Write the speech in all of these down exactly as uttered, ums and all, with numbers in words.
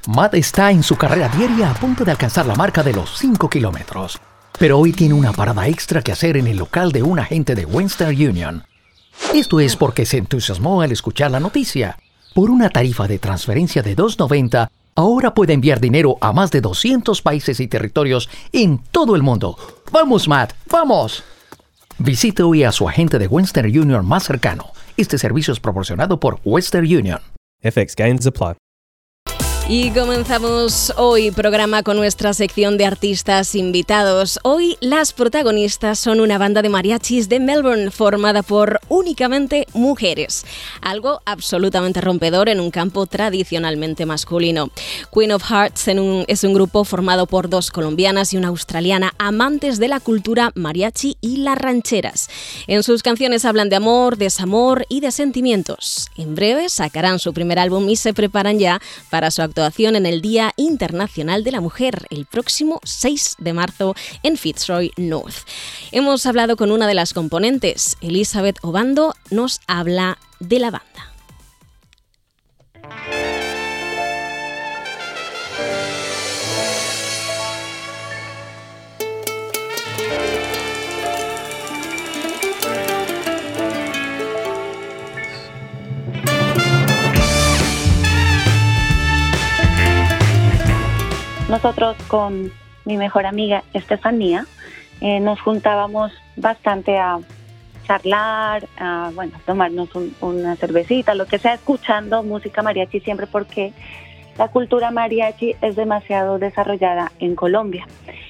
Matt está en su carrera diaria a punto de alcanzar la marca de los cinco kilómetros. Pero hoy tiene una parada extra que hacer en el local de un agente de Western Union. Esto es porque se entusiasmó al escuchar la noticia. Por una tarifa de transferencia de dos noventa, ahora puede enviar dinero a más de doscientos países y territorios en todo el mundo. ¡Vamos, Matt! ¡Vamos! Visite hoy a su agente de Western Union más cercano. Este servicio es proporcionado por Western Union. F X Gains apply. Y comenzamos hoy programa con nuestra sección de artistas invitados. Hoy las protagonistas son una banda de mariachis de Melbourne formada por únicamente mujeres. Algo absolutamente rompedor en un campo tradicionalmente masculino. Queen of Hearts en un, es un grupo formado por dos colombianas y una australiana amantes de la cultura mariachi y las rancheras. En sus canciones hablan de amor, desamor y de sentimientos. En breve sacarán su primer álbum y se preparan ya para su actuación en el Día Internacional de la Mujer, el próximo seis de marzo en Fitzroy North. Hemos hablado con una de las componentes, Elizabeth Obando, nos habla de la banda. Nosotros con mi mejor amiga Estefanía eh, nos juntábamos bastante a charlar, a bueno, tomarnos un, una cervecita, lo que sea, escuchando música mariachi siempre porque la cultura mariachi es demasiado desarrollada en Colombia.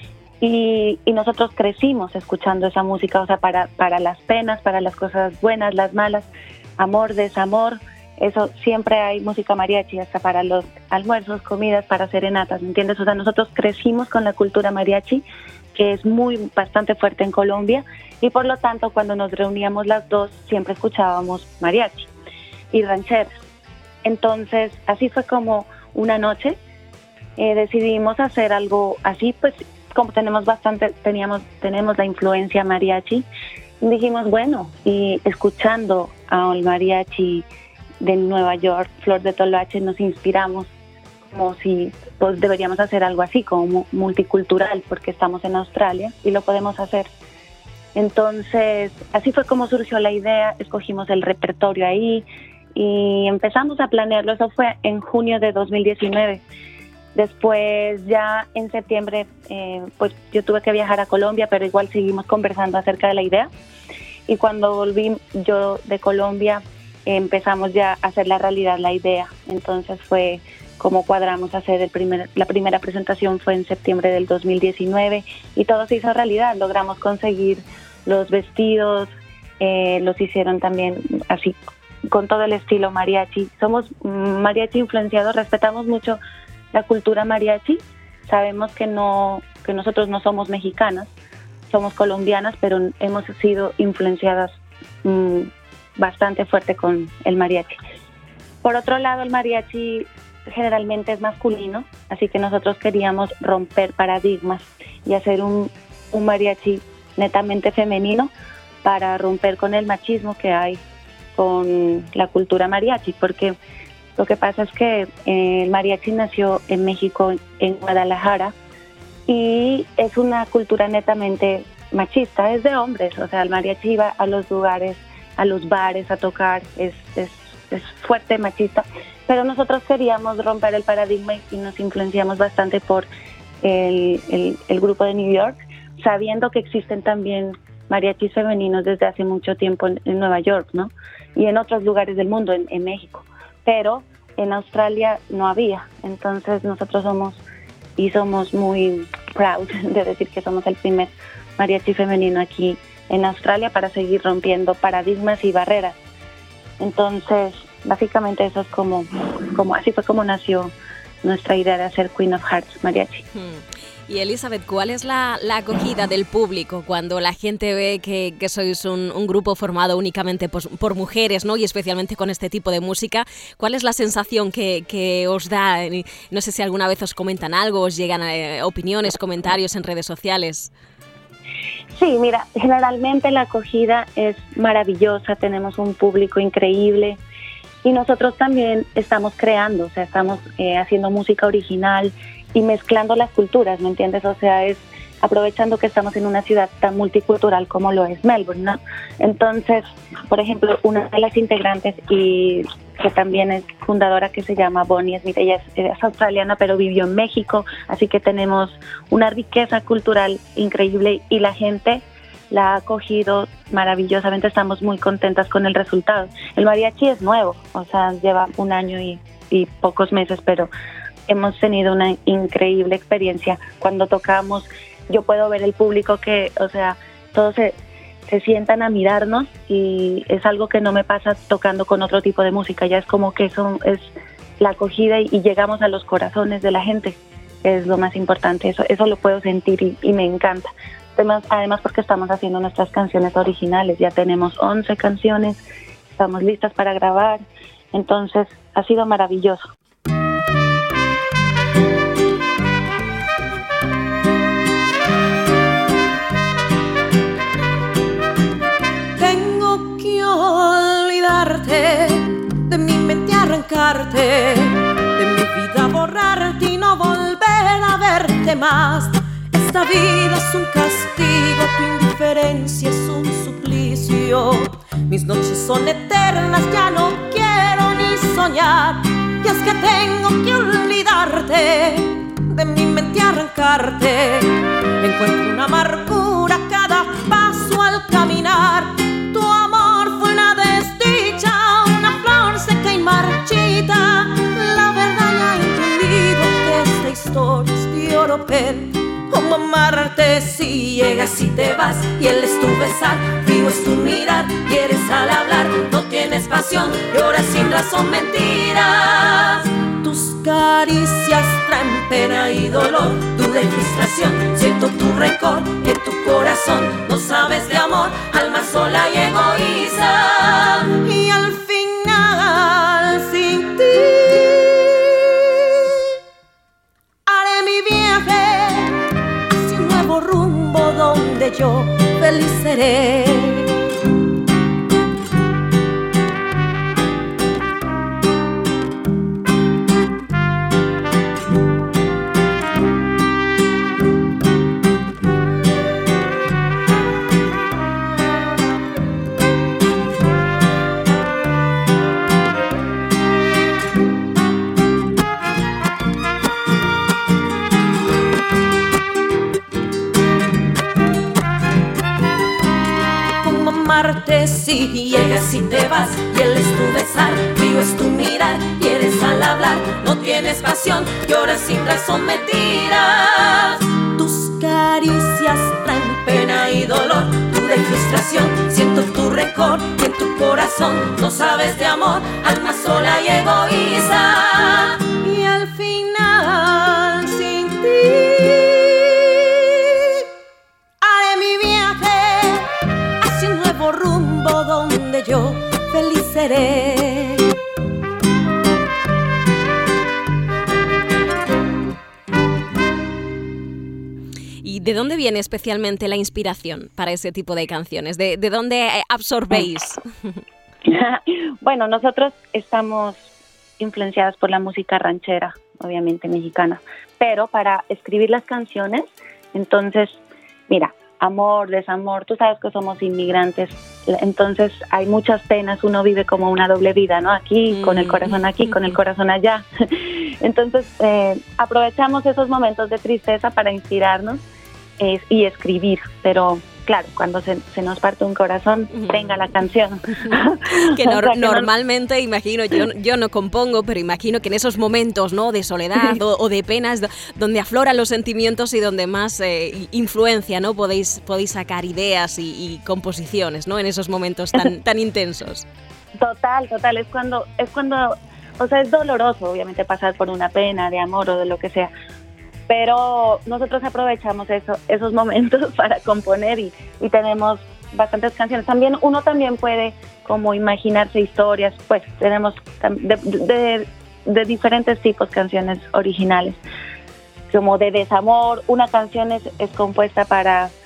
Y, y nosotros crecimos escuchando esa música, o sea, para, para las penas, para las cosas buenas, las malas, amor, desamor. Eso siempre hay música mariachi, hasta para los almuerzos, comidas, para serenatas, ¿me entiendes? O sea, nosotros crecimos con la cultura mariachi, que es muy, bastante fuerte en Colombia, y por lo tanto, cuando nos reuníamos las dos, siempre escuchábamos mariachi y rancheras. Entonces, así fue como una noche, eh, decidimos hacer algo así, pues, como tenemos bastante, teníamos, tenemos la influencia mariachi, dijimos, bueno, y escuchando al mariachi de Nueva York, Flor de Toloache, nos inspiramos como si pues deberíamos hacer algo así, como multicultural, porque estamos en Australia y lo podemos hacer. Entonces, así fue como surgió la idea, escogimos el repertorio ahí y empezamos a planearlo. Eso fue en junio de dos mil diecinueve. Después, ya en septiembre, eh, pues yo tuve que viajar a Colombia, pero igual seguimos conversando acerca de la idea. Y cuando volví yo de Colombia, empezamos ya a hacer la realidad la idea. Entonces fue como cuadramos hacer el primer, la primera presentación fue en septiembre del dos mil diecinueve y todo se hizo realidad. Logramos conseguir los vestidos, eh, los hicieron también así con todo el estilo mariachi. Somos mariachi influenciados, respetamos mucho la cultura mariachi. Sabemos que no que nosotros no somos mexicanas, somos colombianas, pero hemos sido influenciadas mmm, bastante fuerte con el mariachi. Por otro lado, el mariachi generalmente es masculino, así que nosotros queríamos romper paradigmas y hacer un, un mariachi netamente femenino para romper con el machismo que hay con la cultura mariachi, porque lo que pasa es que eh, el mariachi nació en México, en Guadalajara, y es una cultura netamente machista, es de hombres, o sea, el mariachi iba a los lugares, a los bares a tocar, es, es, es fuerte, machista, pero nosotros queríamos romper el paradigma y nos influenciamos bastante por el, el, el grupo de New York, sabiendo que existen también mariachis femeninos desde hace mucho tiempo en, en Nueva York, ¿no? Y en otros lugares del mundo, en, en México, pero en Australia no había. Entonces nosotros somos, y somos muy proud de decir que somos el primer mariachi femenino aquí en Australia para seguir rompiendo paradigmas y barreras. Entonces, básicamente eso es como, como así fue como nació nuestra idea de hacer Queen of Hearts mariachi. Hmm. Y Elizabeth, ¿cuál es la, la acogida del público cuando la gente ve que, que sois un, un grupo formado únicamente por, por mujeres, ¿no? Y especialmente con este tipo de música? ¿Cuál es la sensación que, que os da? No sé si alguna vez os comentan algo, os llegan eh, opiniones, comentarios en redes sociales. Sí, mira, generalmente la acogida es maravillosa, tenemos un público increíble Y nosotros también estamos creando, o sea, estamos eh, haciendo música original y mezclando las culturas, ¿me entiendes? O sea, es aprovechando que estamos en una ciudad tan multicultural como lo es Melbourne, ¿no? Entonces, por ejemplo, una de las integrantes y que también es fundadora, que se llama Bonnie Smith, ella es, es australiana pero vivió en México, así que tenemos una riqueza cultural increíble y la gente la ha acogido maravillosamente, estamos muy contentas con el resultado. El mariachi es nuevo, o sea, lleva un año y, y pocos meses, pero hemos tenido una increíble experiencia. Cuando tocamos, yo puedo ver el público que, o sea, todos se, se sientan a mirarnos y es algo que no me pasa tocando con otro tipo de música, ya es como que eso es la acogida y, y llegamos a los corazones de la gente, es lo más importante, eso, eso lo puedo sentir y, y me encanta. Además, además porque estamos haciendo nuestras canciones originales, ya tenemos once canciones, estamos listas para grabar, entonces ha sido maravilloso. Tengo que olvidarte, de mi mente arrancarte, de mi vida borrarte y no volver a verte más. Esta vida es un castigo, tu indiferencia es un suplicio. Mis noches son eternas, ya no quiero ni soñar. Y es que tengo que olvidarte, de mi mente arrancarte. Encuentro una amargura cada paso al caminar. Tu amor fue una desdicha, una flor seca y marchita. La verdad ya he entendido que esta historia es de oropel. Cómo amarte si llegas y te vas, y él es tu besar, frío es tu mirar, quieres al hablar, no tienes pasión, lloras sin razón, mentiras. Tus caricias traen pena y dolor, duda y frustración, siento tu rencor en tu corazón, no sabes de amor, alma sola y egoísta. Y al final sin ti haré mi viaje rumbo donde yo feliz seré. Si llegas y te vas, y él es tu besar, frío es tu mirar, quieres al hablar, no tienes pasión, lloras sin razón, mentiras. Tus caricias traen pena y dolor, duda y frustración, siento tu rencor y en tu corazón, no sabes de amor, alma sola y egoísta. Y al final sin ti haré mi viaje hacia un nuevo rumbo donde yo feliz seré. ¿Y de dónde viene especialmente la inspiración para ese tipo de canciones? ¿De, de dónde absorbéis? Bueno, nosotros estamos influenciadas por la música ranchera, obviamente mexicana, pero para escribir las canciones, entonces, mira, amor, desamor, tú sabes que somos inmigrantes, entonces hay muchas penas, uno vive como una doble vida, ¿no? Aquí, mm. con el corazón aquí, con el corazón allá. Entonces, eh, aprovechamos esos momentos de tristeza para inspirarnos eh, y escribir, pero claro, cuando se, se nos parte un corazón, uh-huh. venga la canción. Que, nor- o sea, que normalmente, no... imagino, yo, yo no compongo, pero imagino que en esos momentos, ¿no?, de soledad o, o de penas, do, donde afloran los sentimientos y donde más eh, influencia, ¿no?, podéis, podéis sacar ideas y, y composiciones, ¿no?, en esos momentos tan, tan intensos. Total, total, es cuando, es cuando, o sea, es doloroso, obviamente, pasar por una pena de amor o de lo que sea, pero nosotros aprovechamos eso, esos momentos para componer y, y tenemos bastantes canciones. También uno también puede como imaginarse historias, pues tenemos de, de, de diferentes tipos canciones originales, como de desamor. Una canción es, es compuesta para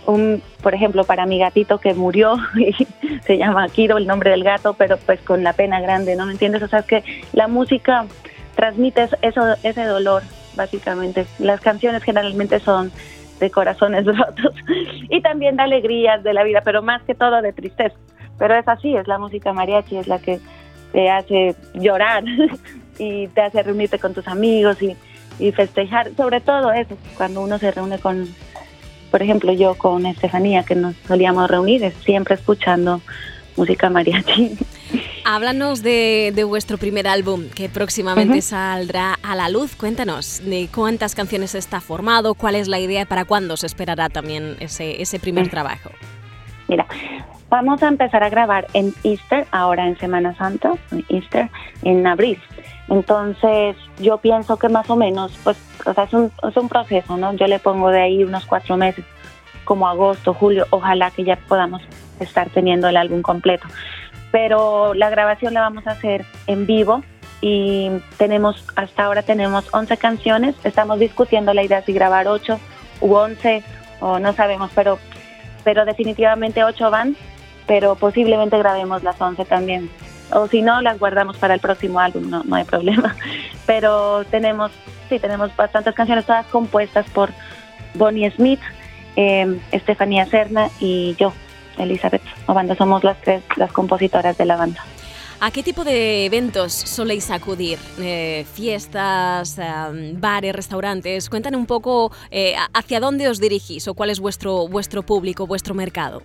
un, por ejemplo, para mi gatito que murió, y se llama Kiro, el nombre del gato, pero pues con la pena grande, ¿no me entiendes? O sea, es que la música transmite eso, ese dolor, básicamente. Las canciones generalmente son de corazones rotos y también de alegrías de la vida, pero más que todo de tristeza. Pero es así, es la música mariachi, es la que te hace llorar y te hace reunirte con tus amigos y, y festejar, sobre todo eso, cuando uno se reúne con, por ejemplo, yo con Estefanía, que nos solíamos reunir, es siempre escuchando música mariachi. Háblanos de, de vuestro primer álbum, que próximamente uh-huh. saldrá a la luz. Cuéntanos de cuántas canciones está formado, cuál es la idea, para cuándo se esperará también ese, ese primer uh-huh. trabajo. Mira, vamos a empezar a grabar en Easter, ahora en Semana Santa, en Easter, en abril. Entonces, yo pienso que más o menos, pues, o sea, es un, es un proceso, ¿no? Yo le pongo de ahí unos cuatro meses, como agosto, julio, ojalá que ya podamos estar teniendo el álbum completo. Pero la grabación la vamos a hacer en vivo y tenemos, hasta ahora tenemos once canciones. Estamos discutiendo la idea si grabar ocho u once, o no sabemos, pero, pero definitivamente ocho van, pero posiblemente grabemos las once también. O si no, las guardamos para el próximo álbum, no, no hay problema. Pero tenemos, sí, tenemos bastantes canciones, todas compuestas por Bonnie Smith, eh, Estefanía Serna y yo, Elizabeth Obando. Somos las tres las compositoras de la banda. ¿A qué tipo de eventos soléis acudir? Eh, ¿Fiestas, eh, bares, restaurantes? Cuéntanos un poco eh, hacia dónde os dirigís o cuál es vuestro, vuestro público, vuestro mercado.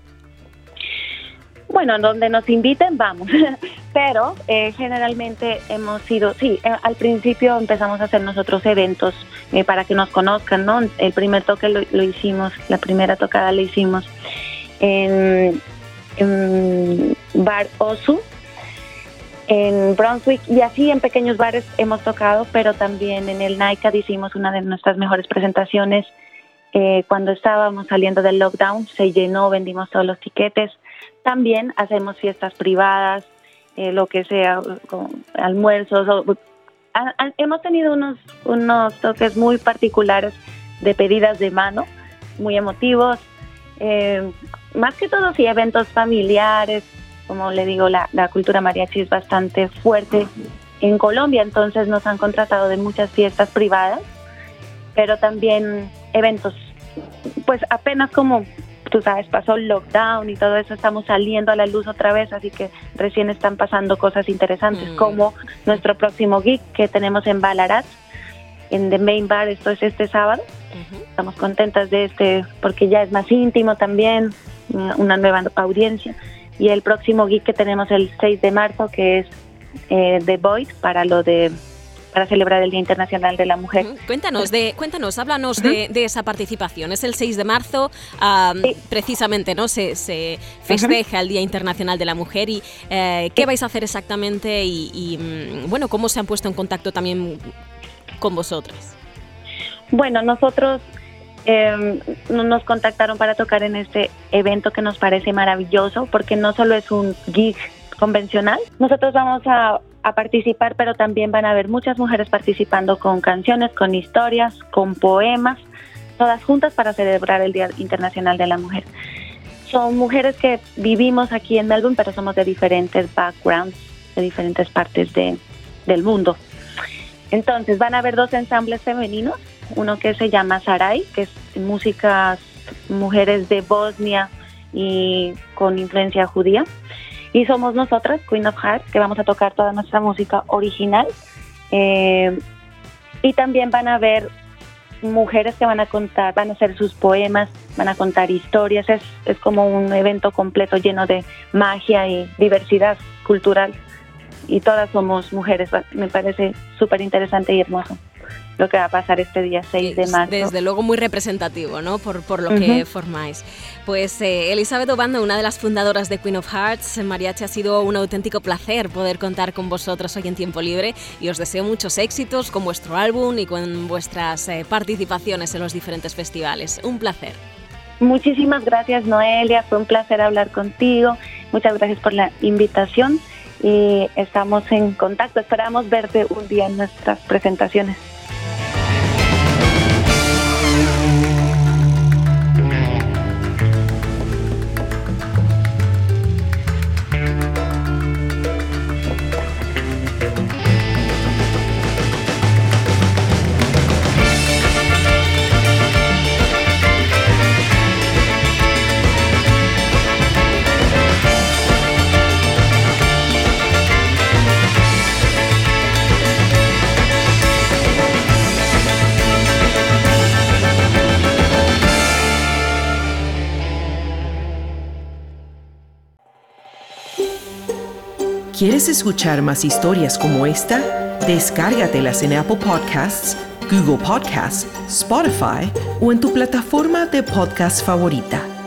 Bueno, donde nos inviten vamos, pero eh, generalmente hemos ido, sí, eh, al principio empezamos a hacer nosotros eventos eh, para que nos conozcan, ¿no? El primer toque lo, lo hicimos, la primera tocada la hicimos en, en Bar Osu, en Brunswick, y así en pequeños bares hemos tocado, pero también en el NICAD hicimos una de nuestras mejores presentaciones eh, cuando estábamos saliendo del lockdown, se llenó, vendimos todos los tiquetes. También hacemos fiestas privadas, eh, lo que sea, con almuerzos. O, a, a, hemos tenido unos, unos toques muy particulares de pedidas de mano, muy emotivos. Eh, más que todo, sí, eventos familiares. Como le digo, la, la cultura mariachi es bastante fuerte en Colombia, entonces nos han contratado de muchas fiestas privadas, pero también eventos. Pues apenas como tú sabes, pasó el lockdown y todo eso, estamos saliendo a la luz otra vez, así que recién están pasando cosas interesantes, mm. como nuestro próximo gig que tenemos en Ballarat, en The Main Bar, esto es este sábado. Uh-huh. Estamos contentas de este, porque ya es más íntimo también, una nueva audiencia. Y el próximo gig que tenemos el seis de marzo, que es eh, The Void, para lo de... para celebrar el Día Internacional de la Mujer. Uh-huh. Cuéntanos, de, cuéntanos, háblanos uh-huh. de, de esa participación. Es el seis de marzo, um, sí. precisamente, ¿no? Se, se festeja uh-huh. el Día Internacional de la Mujer. Y eh, ¿qué vais a hacer exactamente? Y, y, bueno, ¿cómo se han puesto en contacto también con vosotras? Bueno, nosotros eh, nos contactaron para tocar en este evento que nos parece maravilloso, porque no solo es un gig convencional. Nosotros vamos a a participar, pero también van a haber muchas mujeres participando con canciones, con historias, con poemas, todas juntas para celebrar el Día Internacional de la Mujer. Son mujeres que vivimos aquí en Melbourne, pero somos de diferentes backgrounds, de diferentes partes de, del mundo. Entonces van a haber dos ensambles femeninos, uno que se llama Sarai, que es músicas, mujeres de Bosnia y con influencia judía. Y somos nosotras, Queen of Hearts, que vamos a tocar toda nuestra música original. Eh, y también van a haber mujeres que van a contar, van a hacer sus poemas, van a contar historias. Es, es como un evento completo lleno de magia y diversidad cultural. Y todas somos mujeres. Me parece súper interesante y hermoso lo que va a pasar este día seis de marzo. Desde luego muy representativo, ¿no? Por, por lo uh-huh. que formáis. Pues eh, Elizabeth Obando, una de las fundadoras de Queen of Hearts Mariachi, ha sido un auténtico placer poder contar con vosotros hoy en Tiempo Libre, y os deseo muchos éxitos con vuestro álbum y con vuestras eh, participaciones en los diferentes festivales. Un placer. Muchísimas gracias, Noelia, fue un placer hablar contigo. Muchas gracias por la invitación y estamos en contacto. Esperamos verte un día en nuestras presentaciones. ¿Quieres escuchar más historias como esta? Descárgatelas en Apple Podcasts, Google Podcasts, Spotify o en tu plataforma de podcast favorita.